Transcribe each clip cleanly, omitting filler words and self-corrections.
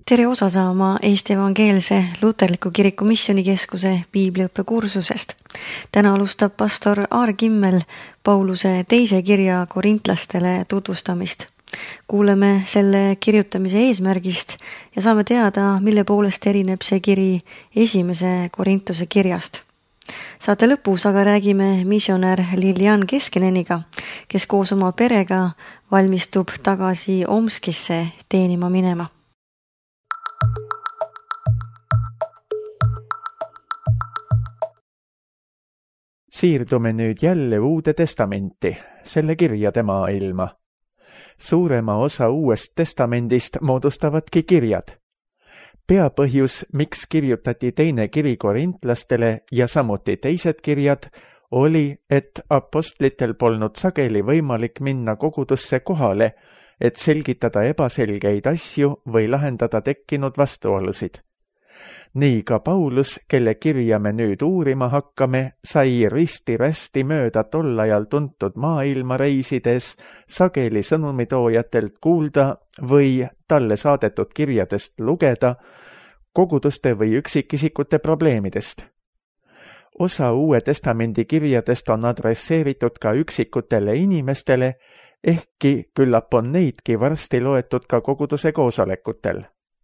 Tere osa saama Eesti Evangeelse Luterliku Kiriku Missioonikeskuse piibliõppekursusest. Täna alustab pastor Aar Kimmel Pauluse teise kirja korintlastele tutvustamist. Kuuleme selle kirjutamise eesmärgist ja saame teada, mille poolest erineb see kiri esimese Korintuse kirjast. Saate lõpus aga räägime missionär Lilian Keskeneniga, kes koos oma perega valmistub tagasi Omskisse teenima minema. Siirdume nüüd jälle Uude Testamenti, selle kirjade maailma. Suurema osa Uuest Testamendist moodustavadki kirjad. Peapõhjus, miks kirjutati teine kiri korintlastele ja samuti teised kirjad, oli, et apostlitel polnud sageli võimalik minna kogudusse kohale, et selgitada ebaselgeid asju või lahendada tekkinud vastuolusid. Nii ka Paulus, kelle kirja me nüüd uurima hakkame, sai risti-rästi mööda tol ajal tuntud maailma reisides sageli sõnumitoojatelt kuulda või talle saadetud kirjadest lugeda koguduste või üksikisikute probleemidest. Osa Uue Testamendi kirjadest on adresseeritud ka üksikutele inimestele, ehkki küllap on neidki varsti loetud ka koguduse koosolekutel.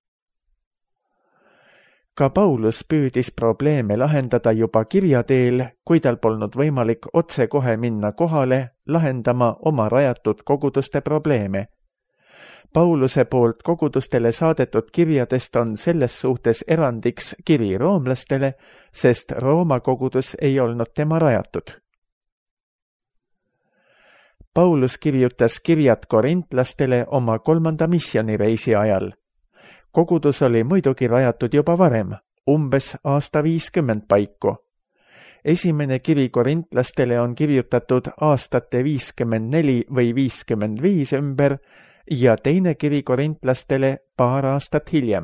Ka Paulus püüdis probleeme lahendada juba kirja teel, kui tal polnud võimalik otsekohe minna kohale lahendama oma rajatud koguduste probleeme. Pauluse poolt kogudustele saadetud kirjadest on selles suhtes erandiks kiri roomlastele, sest Rooma kogudus ei olnud tema rajatud. Paulus kirjutas kirjad korintlastele oma 3. missioonireisi ajal. Kogudus oli muidugi rajatud juba varem, umbes aasta 50 paiku. Esimene kiri korintlastele on kirjutatud aastate 54 või 55 ümber ja teine kiri korintlastele paar aastat hiljem.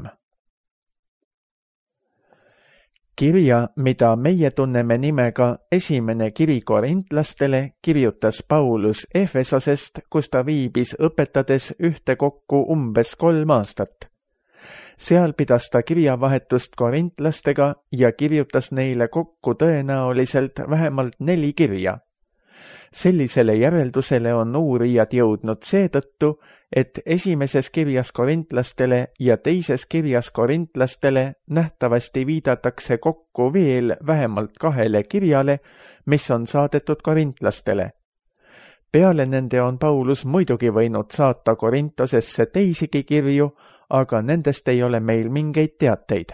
Kirja, mida meie tunneme nimega esimene kiri korintlastele, kirjutas Paulus Efesosest, kus ta viibis õpetades ühtekokku umbes 3 aastat. Seal pidas ta kirjavahetust korintlastega ja kirjutas neile kokku tõenäoliselt vähemalt 4 kirja. Sellisele järeldusele on uurijad jõudnud seetõttu, et esimeses kirjas korintlastele ja teises kirjas korintlastele nähtavasti viidatakse kokku veel vähemalt 2 kirjale, mis on saadetud korintlastele. Peale nende on Paulus muidugi võinud saata Korintosesse teisigi kirju, aga nendest ei ole meil mingeid teateid.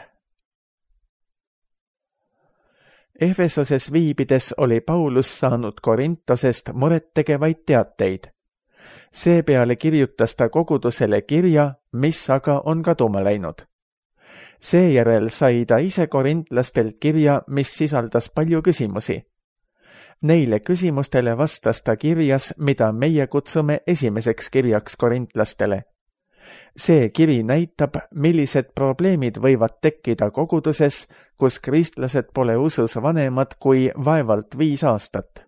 Efesoses viibides oli Paulus saanud Korintosest murettegevaid teateid. Seepeale kirjutas ta kogudusele kirja, mis aga on kaduma läinud. Seejärel sai ta ise korintlastelt kirja, mis sisaldas palju küsimusi. Neile küsimustele vastas ta kirjas, mida meie kutsume esimeseks kirjaks korintlastele. See kiri näitab, millised probleemid võivad tekkida koguduses, kus kristlased pole usus vanemad kui vaevalt 5 aastat.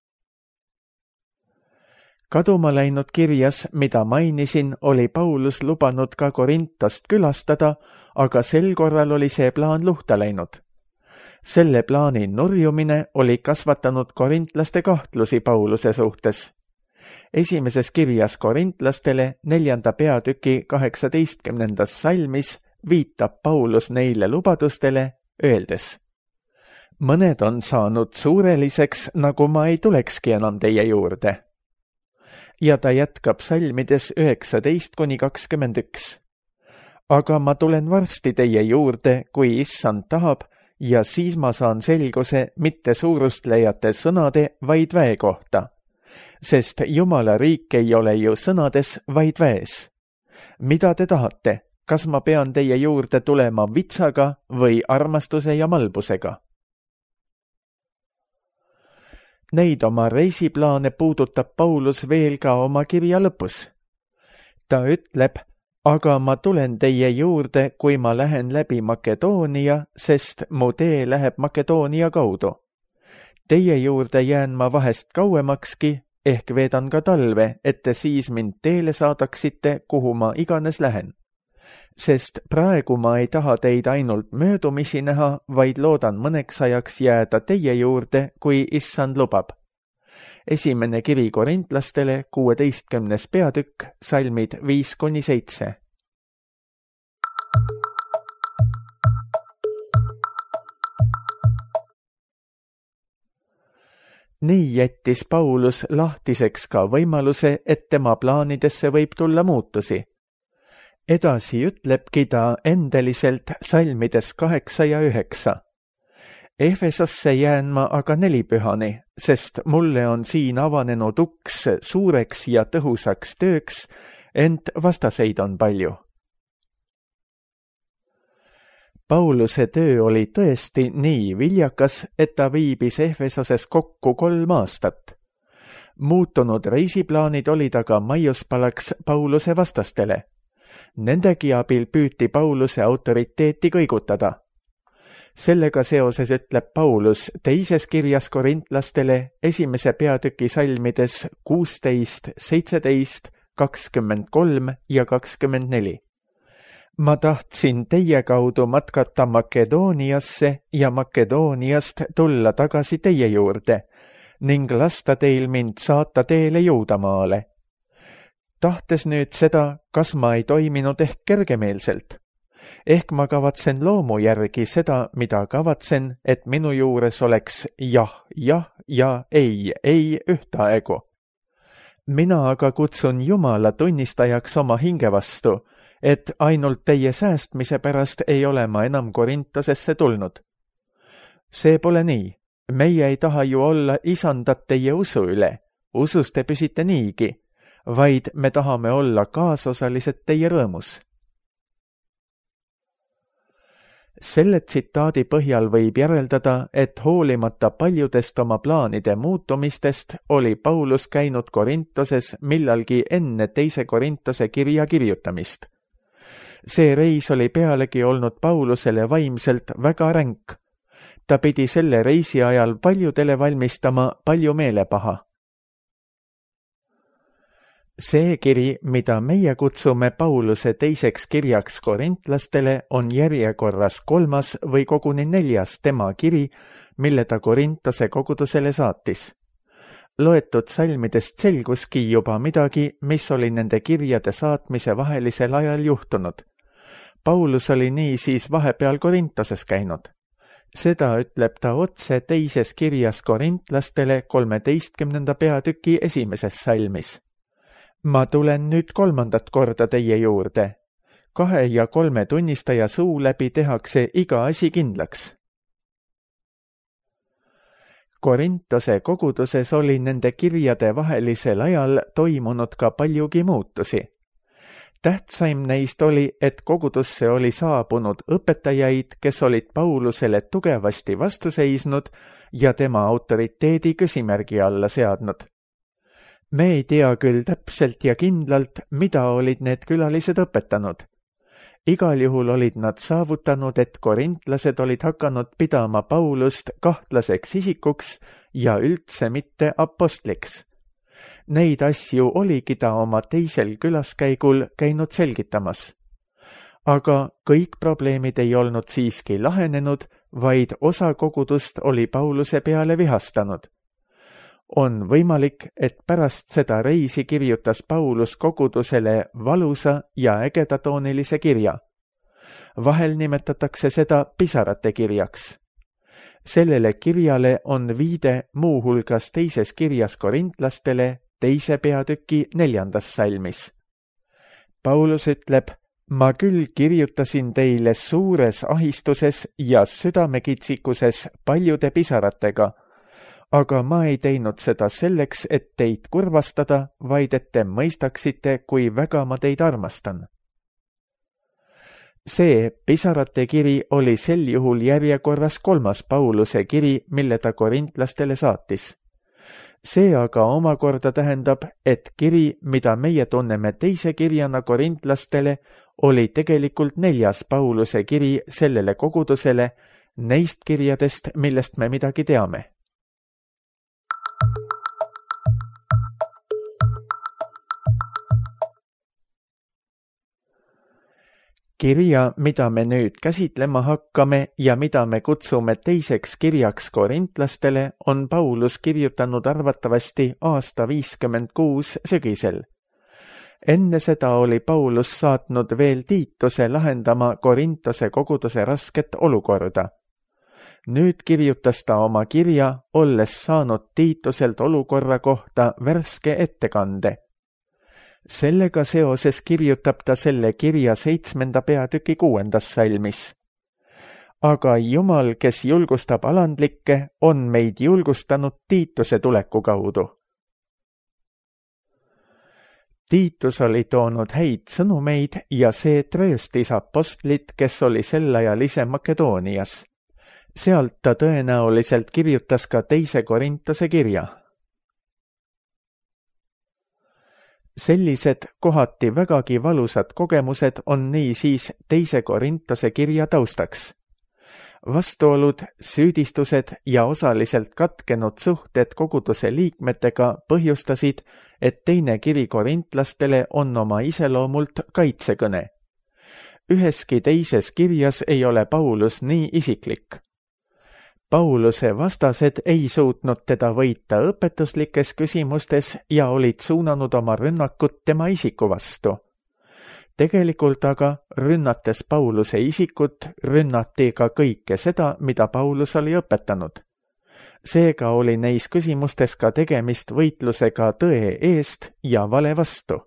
Kaduma läinud kirjas, mida mainisin, oli Paulus lubanud ka Korintost külastada, aga sel korral oli see plaan luhta läinud. Selle plaani nurjumine oli kasvatanud korintlaste kahtlusi Pauluse suhtes. Esimeses kirjas korintlastele 4. peatüki 18. salmis viitab Paulus neile lubadustele, öeldes: Mõned on saanud suureliseks, nagu ma ei tulekski enam teie juurde. Ja ta jätkab salmides 19-21. Aga ma tulen varsti teie juurde, kui issand tahab, ja siis ma saan selguse mitte suurustlejate sõnade, vaid väe kohta. Sest Jumala riik ei ole ju sõnades, vaid väes. Mida te tahate? Kas ma pean teie juurde tulema vitsaga või armastuse ja malbusega? Neid oma reisiplaane puudutab Paulus veel ka oma kirja lõpus. Ta ütleb: aga ma tulen teie juurde, kui ma lähen läbi Makedoonia, sest mu tee läheb Makedoonia kaudu. Teie juurde jään ma vahest kauemakski, ehk veedan ka talve, et te siis mind teele saadaksite, kuhu ma iganes lähen. Sest praegu ma ei taha teid ainult möödumisi näha, vaid loodan mõneks ajaks jääda teie juurde, kui issand lubab. Esimene kiri korintlastele, 16. peatükk, salmid 5-7. Nii jättis Paulus lahtiseks ka võimaluse, et tema plaanidesse võib tulla muutusi. Edasi ütlebki ta endeliselt salmides 8 ja 9. Efesosse jään ma aga nelipühani, sest mulle on siin avanenud uks suureks ja tõhusaks tööks, ent vastaseid on palju. Pauluse töö oli tõesti nii viljakas, et ta viibis Efesoses kokku 3 aastat. Muutunud reisiplaanid olid aga maiuspalaks Pauluse vastastele. Nendegi abil püüti Pauluse autoriteeti kõigutada. Sellega seoses ütleb Paulus teises kirjas korintlastele 1. peatüki salmides 16, 17, 23 ja 24. Ma tahtsin teie kaudu matkata Makedooniasse ja Makedooniast tulla tagasi teie juurde ning lasta teil mind saata teele Juudamaale. Tahtes nüüd seda, kas ma ei toiminud ehk kergemeelselt? Ehk ma kavatsen loomu järgi seda, mida kavatsen, et minu juures oleks jah ja ei ühtaegu. Mina aga kutsun Jumala tunnistajaks oma hinge vastu, et ainult teie säästmise pärast ei ole ma enam Korintosesse tulnud. See pole nii. Meie ei taha ju olla isandad teie usu üle. Usus te püsite niigi, vaid me tahame olla kaasosalised teie rõõmus. Selle tsitaadi põhjal võib järeldada, et hoolimata paljudest oma plaanide muutumistest oli Paulus käinud Korintoses millalgi enne 2. Korintose kirja kirjutamist. See reis oli pealegi olnud Paulusele vaimselt väga ränk. Ta pidi selle reisi ajal paljudele valmistama palju meelepaha. See kiri, mida meie kutsume Pauluse teiseks kirjaks korintlastele, on järjekorras 3. või koguni 4. tema kiri, mille ta Korintose kogudusele saatis. Loetud salmidest selguski juba midagi, mis oli nende kirjade saatmise vahelisel ajal juhtunud. Paulus oli niisiis vahepeal Korintoses käinud. Seda ütleb ta otse teises kirjas korintlastele 13. peatüki 1. salmis. Ma tulen nüüd 3. korda teie juurde. 2 ja 3 tunnistaja suu läbi tehakse iga asi kindlaks. Korintose koguduses oli nende kirjade vahelisel ajal toimunud ka paljugi muutusi. Tähtsaim neist oli, et kogudusse oli saabunud õpetajaid, kes olid Paulusele tugevasti vastu seisnud ja tema autoriteedi küsimärgi alla seadnud. Me ei tea küll täpselt ja kindlalt, mida olid need külalised õpetanud. Igal juhul olid nad saavutanud, et korintlased olid hakanud pidama Paulust kahtlaseks isikuks ja üldse mitte apostliks. Neid asju oligi ta oma teisel külaskäigul käinud selgitamas. Aga kõik probleemid ei olnud siiski lahenenud, vaid osa kogudust oli Pauluse peale vihastanud. On võimalik, et pärast seda reisi kirjutas Paulus kogudusele valusa ja ägedatoonilise kirja. Vahel nimetatakse seda pisarate kirjaks. Sellele kirjale on viide muuhulgas teises kirjas korintlastele 2. peatüki 4. salmis. Paulus ütleb, ma küll kirjutasin teile suures ahistuses ja südamekitsikuses paljude pisaratega, aga ma ei teinud seda selleks, et teid kurvastada, vaid et te mõistaksite, kui väga ma teid armastan. See pisarate kiri oli sel juhul järjekorras 3. Pauluse kiri, mille ta korintlastele saatis. See aga omakorda tähendab, et kiri, mida meie tunneme teise kirjana korintlastele, oli tegelikult 4. Pauluse kiri sellele kogudusele, neist kirjadest, millest me midagi teame. Kirja, mida me nüüd käsitlema hakkame ja mida me kutsume teiseks kirjaks korintlastele, on Paulus kirjutanud arvatavasti aasta 56 sügisel. Enne seda oli Paulus saatnud veel Tiituse lahendama Korintose koguduse rasket olukorda. Nüüd kirjutas ta oma kirja, olles saanud Tiituselt olukorra kohta värske ettekande. Sellega seoses kirjutab ta selle kirja 7. peatüki 6. salmis. Aga Jumal, kes julgustab alandlikke, on meid julgustanud Tiituse tuleku kaudu. Tiitus oli toonud häid sõnumeid ja see trööstis apostlit, kes oli sel ajal ise Makedoonias. Sealt ta tõenäoliselt kirjutas ka teise Korintose kirja. Sellised kohati vägagi valusad kogemused on niisiis teise Korintose kirja taustaks. Vastuolud, süüdistused ja osaliselt katkenud suhted koguduse liikmetega põhjustasid, et teine kiri korintlastele on oma iseloomult kaitsekõne. Üheski teises kirjas ei ole Paulus nii isiklik. Pauluse vastased ei suutnud teda võita õpetuslikes küsimustes ja olid suunanud oma rünnakut tema isiku vastu. Tegelikult aga, rünnates Pauluse isikut, rünnati ka kõike seda, mida Paulus oli õpetanud. Seega oli neis küsimustes ka tegemist võitlusega tõe eest ja vale vastu.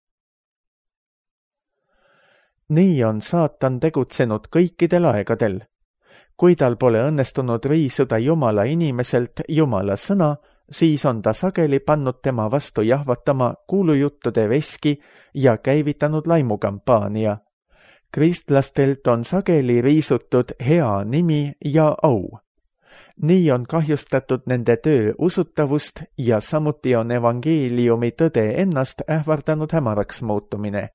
Nii on saatan tegutsenud kõikidel aegadel. Kui tal pole õnnestunud riisuda Jumala inimeselt Jumala sõna, siis on ta sageli pannud tema vastu jahvatama kuulujuttude veski ja käivitanud laimukampaania. Kristlastelt on sageli riisutud hea nimi ja au. Nii on kahjustatud nende töö usutavust ja samuti on evangeeliumi tõde ennast ähvardanud hämaraks muutumine.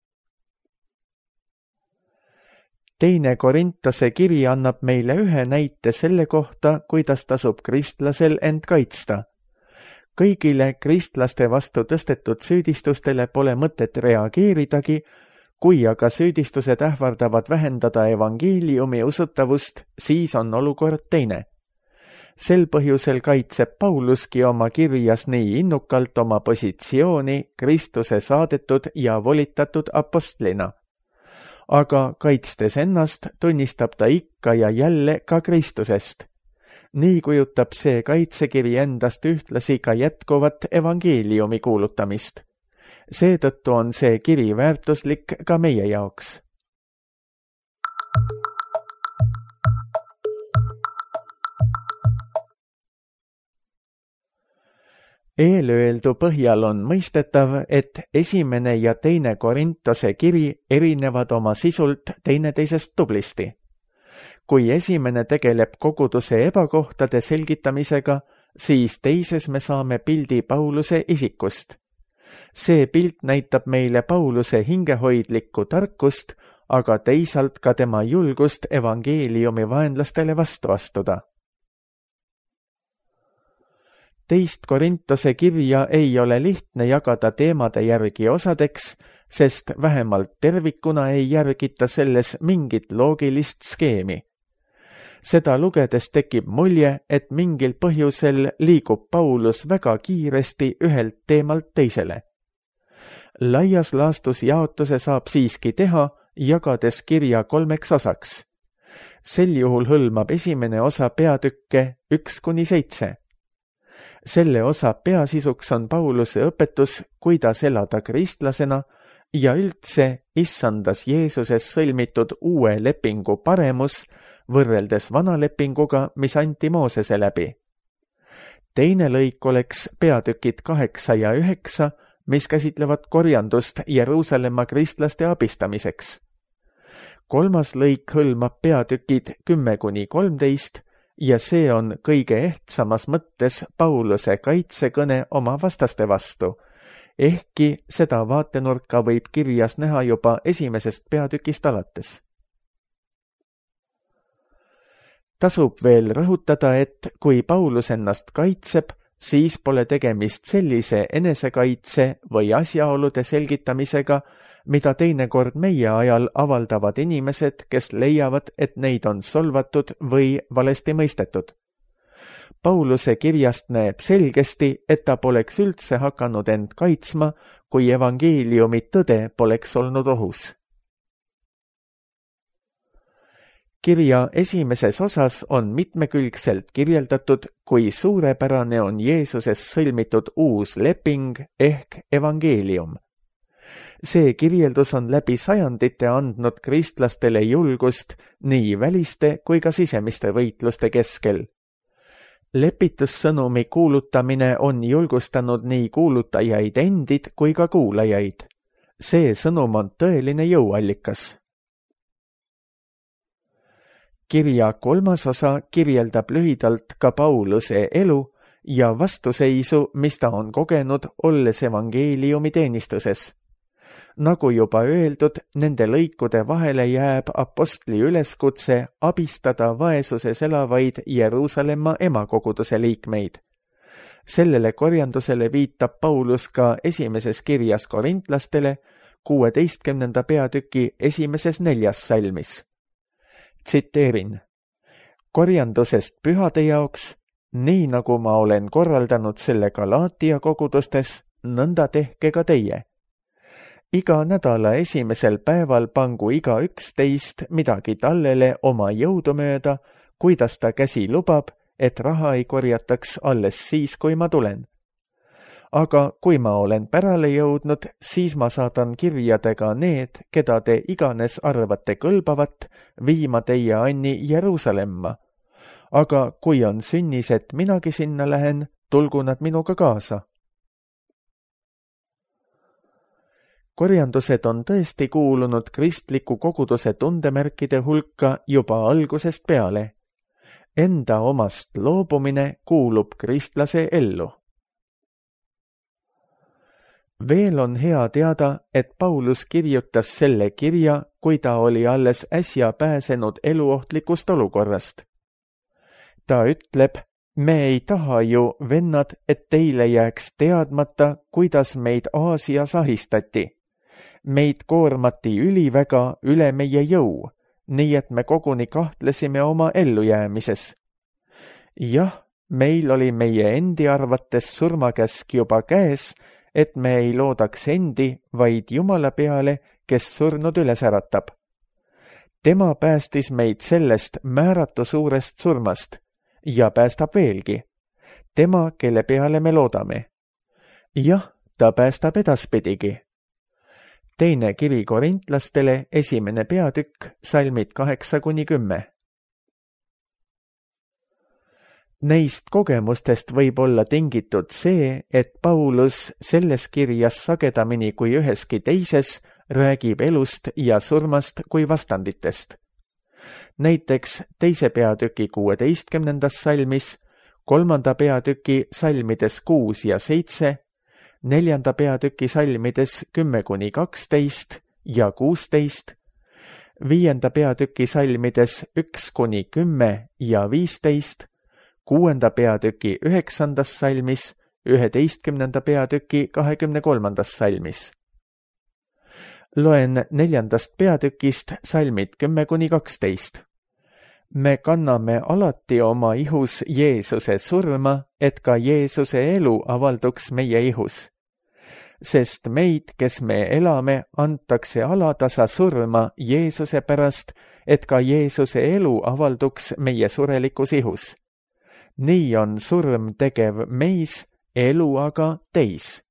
Teine Korintose kiri annab meile ühe näite selle kohta, kuidas tasub kristlasel end kaitsta. Kõigile kristlaste vastu tõstetud süüdistustele pole mõtet reageeridagi, kui aga süüdistused ähvardavad vähendada evangeeliumi usutavust, siis on olukord teine. Sel põhjusel kaitseb Pauluski oma kirjas nii innukalt oma positsiooni Kristuse saadetud ja volitatud apostlina. Aga kaitstes ennast tunnistab ta ikka ja jälle ka Kristusest. Nii kujutab see kaitsekiri endast ühtlasi ka jätkuvat evangeeliumi kuulutamist. Seetõttu on see kiri väärtuslik ka meie jaoks. Eelöeldu põhjal on mõistetav, et esimene ja teine Korintose kiri erinevad oma sisult teineteisest tublisti. Kui esimene tegeleb koguduse ebakohtade selgitamisega, siis teises me saame pildi Pauluse isikust. See pilt näitab meile Pauluse hingehoidlikku tarkust, aga teisalt ka tema julgust evangeeliumi vaenlastele vastu astuda. Teist Korintose kirja ei ole lihtne jagada teemade järgi osadeks, sest vähemalt tervikuna ei järgita selles mingit loogilist skeemi. Seda lugedes tekib mulje, et mingil põhjusel liigub Paulus väga kiiresti ühelt teemalt teisele. Laias laastus jaotuse saab siiski teha, jagades kirja 3 osaks. Sel juhul hõlmab esimene osa peatükke 1-7. Selle osa peasisuks on Pauluse õpetus, kuidas elada kristlasena ja üldse issandas Jeesuses sõlmitud uue lepingu paremus võrreldes vana lepinguga, mis anti Moosese läbi. Teine lõik oleks peatükid 8 ja 9, mis käsitlevad korjandust Jeruusalemma kristlaste abistamiseks. 3. lõik hõlmab peatükid 10-13 ja see on kõige ehtsamas mõttes Pauluse kaitsekõne oma vastaste vastu, ehkki seda vaatenurka võib kirjas näha juba esimesest peatükist alates. Tasub veel rõhutada, et kui Paulus ennast kaitseb, siis pole tegemist sellise enesekaitse või asjaolude selgitamisega, mida teinekord meie ajal avaldavad inimesed, kes leiavad, et neid on solvatud või valesti mõistetud. Pauluse kirjast näeb selgesti, et ta poleks üldse hakanud end kaitsma, kui evangeeliumi tõde poleks olnud ohus. Kirja esimeses osas on mitmekülgselt kirjeldatud, kui suurepärane on Jeesuses sõlmitud uus leping ehk evangeelium. See kirjeldus on läbi sajandite andnud kristlastele julgust nii väliste kui ka sisemiste võitluste keskel. Lepitussõnumi kuulutamine on julgustanud nii kuulutajaid endid kui ka kuulajaid. See sõnum on tõeline jõuallikas. Kirja 3. osa kirjeldab lühidalt ka Pauluse elu ja vastuseisu, mis ta on kogenud, olles evangeeliumi teenistuses. Nagu juba öeldud, nende lõikude vahele jääb apostli üleskutse abistada vaesuses elavaid Jeruusalemma emakoguduse liikmeid. Sellele korjandusele viitab Paulus ka esimeses kirjas korintlastele 16. peatüki esimeses 4. salmis. Tsiteerin: korjandusest pühade jaoks, nii nagu ma olen korraldanud selle Galaatia kogudustes, nõnda tehke ka teie. Iga nädala esimesel päeval pangu igaüks teist midagi tallele oma jõudu mööda, kuidas ta käsi lubab, et raha ei korjataks alles siis, kui ma tulen. Aga kui ma olen pärale jõudnud, siis ma saadan kirjadega need, keda te iganes arvate kõlbavat, viima teie anni Jeruusalemma. Aga kui on sünnis, et minagi sinna lähen, tulgu nad minuga kaasa. Korjandused on tõesti kuulunud kristliku koguduse tundemärkide hulka juba algusest peale. Enda omast loobumine kuulub kristlase ellu. Veel on hea teada, et Paulus kirjutas selle kirja, kui ta oli alles äsja pääsenud eluohtlikust olukorrast. Ta ütleb: me ei taha ju, vennad, et teile jääks teadmata, kuidas meid Aasias ahistati. Meid koormati üliväga üle meie jõu, nii et me koguni kahtlesime oma ellujäämises. Jah, meil oli meie endi arvates surmakäsk juba käes, et me ei loodaks endi, vaid Jumala peale, kes surnud üles äratab. Tema päästis meid sellest määratu suurest surmast ja päästab veelgi. Tema, kelle peale me loodame. Jah, ta päästab edaspidigi. Teine kiri korintlastele, 1. peatükk, salmid 8-10. Neist kogemustest võib olla tingitud see, et Paulus selles kirjas sagedamini kui üheski teises räägib elust ja surmast kui vastanditest. Näiteks 2. peatüki 16. salmis, 3. peatüki salmides 6 ja 7, 4. peatüki salmides 10-12 ja 16, 5. peatüki salmides 1-10 ja 15, 6. peatüki 9. salmis, 11. peatüki 23. salmis. Loen 4. peatükist salmid 10-12. Me kanname alati oma ihus Jeesuse surma, et ka Jeesuse elu avalduks meie ihus. Sest meid, kes me elame, antakse alatasa surma Jeesuse pärast, et ka Jeesuse elu avalduks meie surelikus ihus. Nii on surm tegev meis, elu aga teis.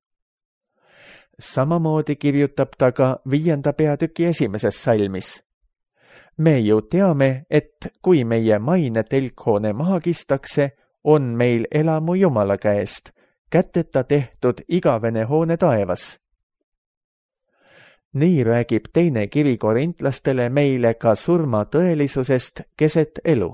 Samamoodi kirjutab ta ka 5. peatüki 1. salmis. Me ju teame, et kui meie maine telkhoone maha kistakse, on meil elamu Jumala käest, käteta tehtud igavene hoone taevas. Nii räägib teine kiri korintlastele meile ka surma tõelisusest keset elu.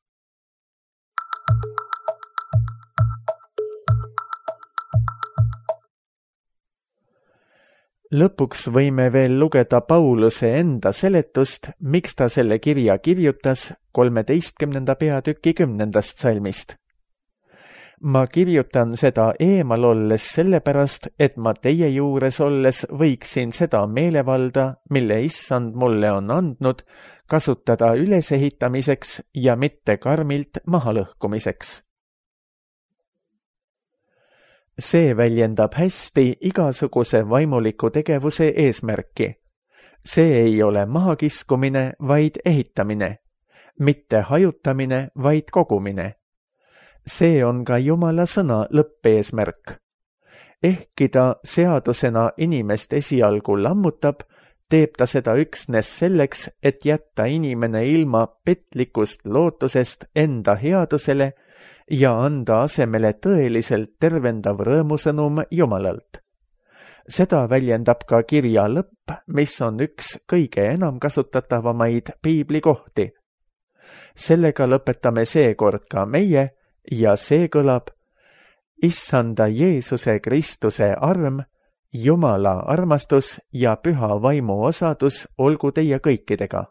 Lõpuks võime veel lugeda Pauluse enda seletust, miks ta selle kirja kirjutas 13. peatüki 10. salmist. Ma kirjutan seda eemal olles sellepärast, et ma teie juures olles võiksin seda meelevalda, mille issand mulle on andnud, kasutada ülesehitamiseks ja mitte karmilt mahalõhkumiseks. See väljendab hästi igasuguse vaimuliku tegevuse eesmärki. See ei ole mahakiskumine, vaid ehitamine, mitte hajutamine, vaid kogumine. See on ka Jumala sõna lõppeesmärk. Ehkki ta seadusena inimest esialgu lammutab, teeb ta seda üksnes selleks, et jätta inimene ilma petlikust lootusest enda headusele ja anda asemele tõeliselt tervendav rõõmusõnum Jumalalt. Seda väljendab ka kirja lõpp, mis on üks kõige enam kasutatavamaid piiblikohti. Sellega lõpetame seekord ka meie ja see kõlab: Issanda Jeesuse Kristuse arm, Jumala armastus ja püha vaimu osadus olgu teie kõikidega.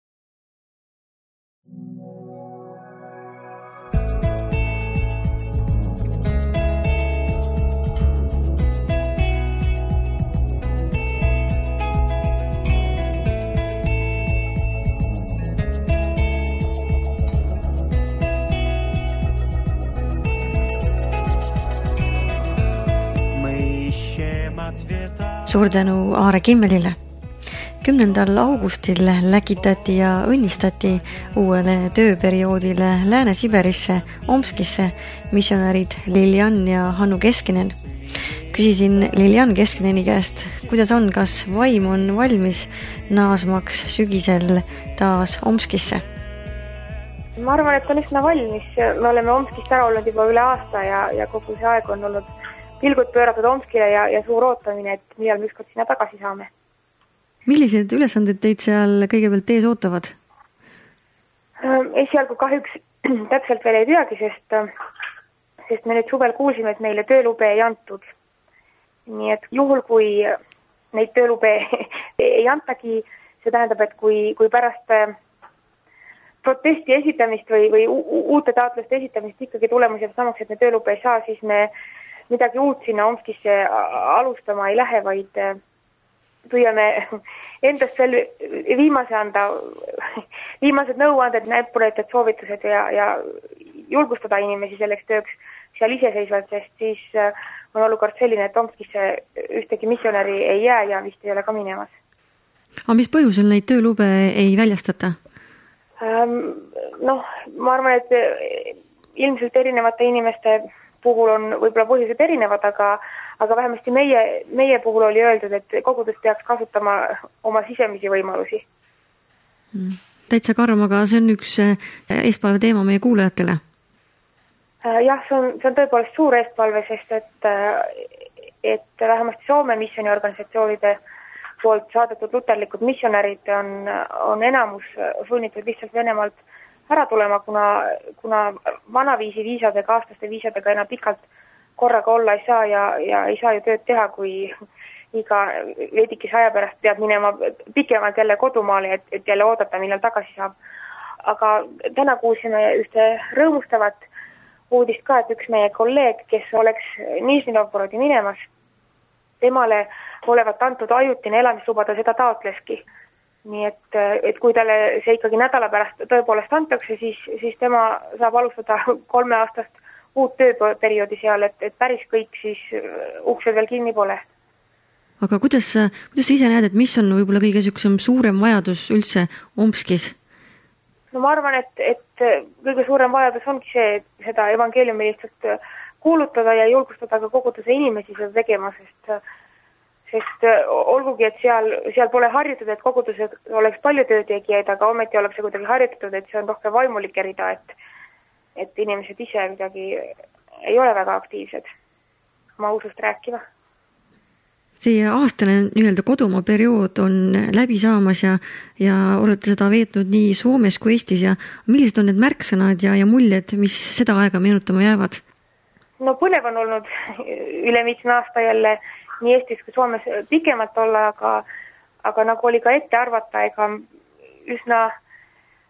Suur tänu Aare Kimmelile. 10. augustil läkitati ja õnnistati uuele tööperioodile Lääne-Siberisse, Omskisse missionärid Lilian ja Hannu Keskinen. Küsisin Lilian Keskineni käest, kuidas on, kas vaim on valmis naasmaks sügisel taas Omskisse? Ma arvan, et on üsna valmis. Me oleme Omskist ära olnud juba üle aasta ja kogu see aeg on olnud pilgud pööratud Omskile ja suur ootamine, et millal me ükskord sinna tagasi saame. Millised ülesanded teid seal kõigepealt ees ootavad? Esialgu kahjuks täpselt veel ei teagi, sest me nüüd suvel kuulsime, et meile töölube ei antud. Nii et juhul, kui neid töölube ei antagi, see tähendab, et kui pärast protesti esitamist või uute taotluste esitamist ikkagi tulemus jääb samaks, et me töölube ei saa, siis me midagi uut sinna Omskisse alustama ei lähe, vaid püüame endast veel viimased nõuanded, näpuleetud soovitused ja julgustada inimesi selleks tööks seal iseseisvalt, sest siis on olukord selline, et Omskisse ühtegi missionäri ei jää ja vist ei ole ka minemas. Aga mis põhjusel neid töölube ei väljastata? Ma arvan, et ilmselt erinevate inimeste puhul on võib-olla põhjused erinevad, aga vähemasti meie puhul oli öeldud, et kogudus peaks kasutama oma sisemisi võimalusi. Täitsa karm, aga see on üks eestpalve teema meie kuulajatele. Jah, see on tõepoolest suur eestpalve, sest et vähemasti Soome missioniorganisatsioonide poolt saadetud luterlikud missionärid on enamus sunnitud lihtsalt Venemaalt ära tulema, kuna vanaviisi viisadega, aastaste viisadega enam pikalt korraga olla ei saa ja ei saa ju tööd teha, kui iga veidikese aja pärast peab minema pikemalt jälle kodumaale, et jälle oodata, millal tagasi saab. Aga täna kuulsime ühte rõõmustavat uudist ka, et üks meie kolleeg, kes oleks Nižni Novgorodi minemas, temale olevat antud ajutine elamisluba, ta seda taotleski. Nii et kui talle see ikkagi nädala pärast tõepoolest antakse, siis tema saab alustada 3 aastast uut tööperioodi seal, et päris kõik siis uksed veel kinni pole. Aga kuidas sa ise näed, et mis on võib-olla kõige suurem vajadus üldse Omskis? No ma arvan, et kõige suurem vajadus ongi see, et seda evangeeliumi lihtsalt kuulutada ja julgustada ka koguduse inimesi seda tegema, sest olgugi, et seal pole harjutud, et koguduses oleks palju töötegijaid, aga ometi oleks see kuidagi harjutatud, et see on rohkem vaimulike rida, et inimesed ise midagi ei ole väga aktiivsed oma usust rääkiva. Teie aastane kodumaa periood on läbi saamas ja olete seda veetnud nii Soomes kui Eestis ja millised on need märksõnad ja muljed, mis seda aega meenutama jäävad? No põnev on olnud üle mitme aasta jälle nii Eestis kui Soomes pikemalt olla, aga nagu oli ka ette arvata, ega üsna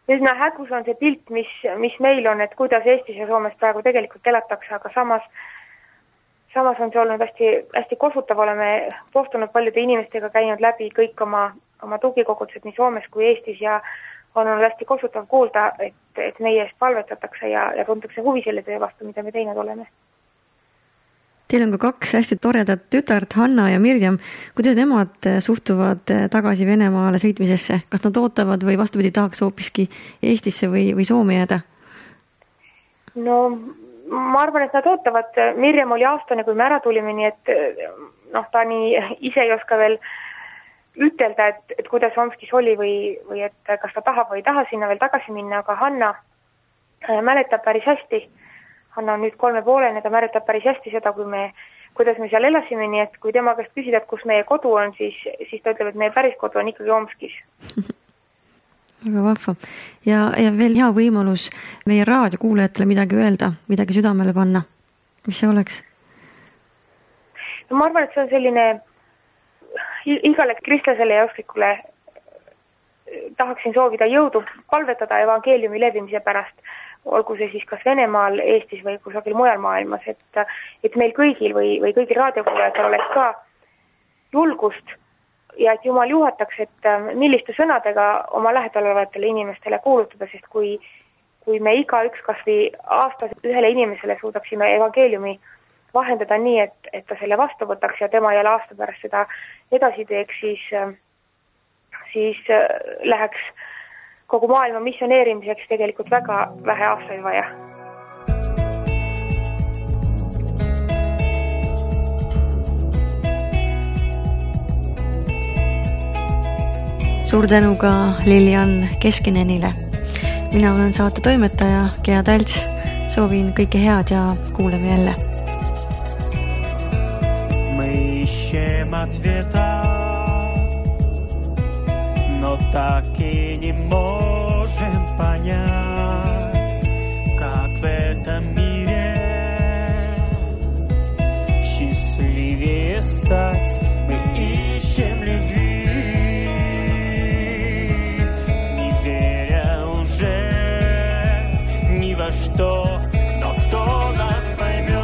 üsna hägus on see pilt, mis meil on, et kuidas Eestis ja Soomes praegu tegelikult elatakse, aga samas on see olnud hästi kosutav, oleme kohtunud paljude inimestega, käinud läbi kõik oma tugikogudused nii Soomes kui Eestis ja on olnud hästi kosutav kuulda, et meie eest palvetatakse ja tuntakse huvi selle töö vastu, mida me teinud oleme. Teil on ka 2 hästi toredat tütart, Hanna ja Mirjam. Kuidas nemad suhtuvad tagasi Venemaale sõitmisesse? Kas nad ootavad või vastupidi tahaks hoopiski Eestisse või Soome jääda? No ma arvan, et nad ootavad. Mirjam oli aastane, kui me ära tulime, nii et ta nii ise ei oska veel ütelda, et kuidas Omskis oli või et kas ta tahab või ei taha sinna veel tagasi minna, aga Hanna mäletab päris hästi. Hanna on nüüd 3,5, ta mäletab päris hästi seda, kuidas me seal elasime, nii et kui tema käest küsida, et kus meie kodu on, siis ta ütleb, et meie päris kodu on ikkagi Omskis. Väga vahva. Ja veel hea võimalus meie raadiokuulajatele midagi öelda, midagi südamele panna. Mis see oleks? No, ma arvan, et see on selline igale kristlasele ja usklikule tahaksin soovida jõudu palvetada evangeeliumi levimise pärast, olgu see siis kas Venemaal, Eestis või kusagil mujal maailmas, et meil kõigil või kõigil raadiokuulajatel oleks ka julgust ja et Jumal juhataks, et milliste sõnadega oma lähedal olevatele inimestele kuulutada, sest kui me igaüks kas või aastas ühele inimesele suudaksime evangeeliumi vahendada nii, et ta selle vastu võtaks ja tema jälle aasta pärast seda edasi teeks, siis läheks kogu maailma missioneerimiseks tegelikult väga vähe aastaid vaja. Suur tänu ka Lilian Keskinenile. Mina olen saate toimetaja Gea Tälts. Soovin kõike head ja kuuleme jälle. Ищем ответа, но так и не можем понять, как в этом мире счастливее стать. Мы ищем любви, не веря уже ни во что, но кто нас поймет?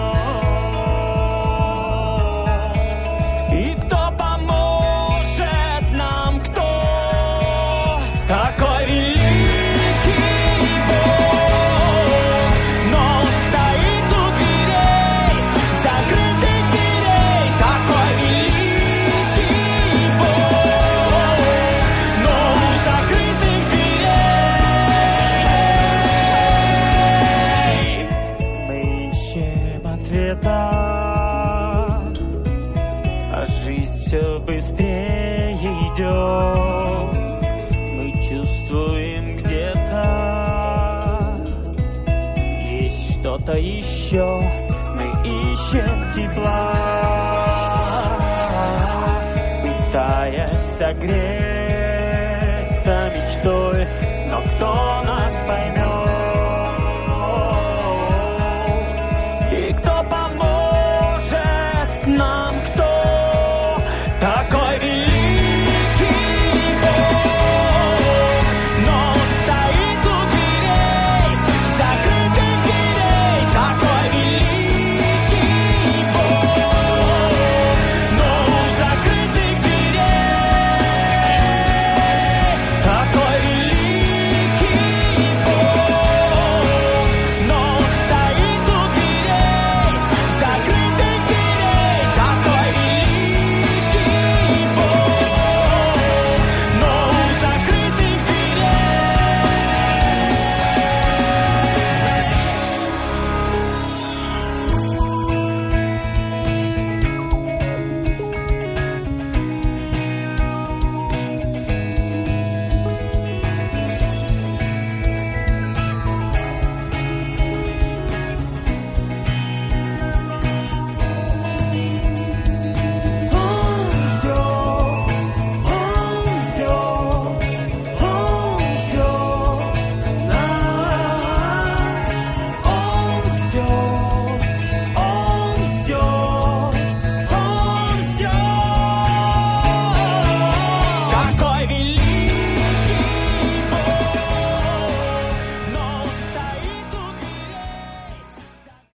Такой великий Бог, но Он стоит у дверей, закрытых дверей. Такой великий Бог, но у закрытых дверей. Мы ищем ответа, а жизнь все быстрее идет. Чувствуем где-то есть что-то еще. Мы ищем тепла, пытаясь согреться мечтой.